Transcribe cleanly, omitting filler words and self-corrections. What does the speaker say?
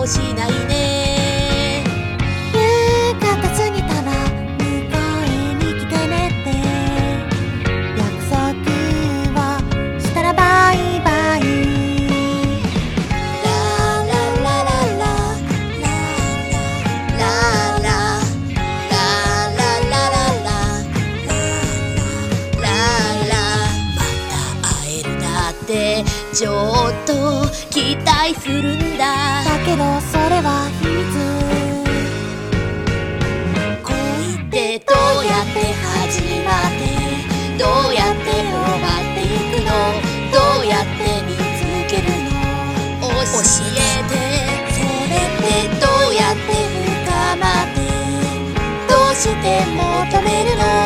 をしないね。 夕方過ぎたら迎えに来てねって約束をしたらバイバイ。 ララララララララララララララまた会えるなってちょっと期待するんだ。 だけどそれは秘密。 恋ってどうやって始まってどうやって終わっていくの、どうやって見つけるの、教えて。それってどうやって深まってどうして求めるの。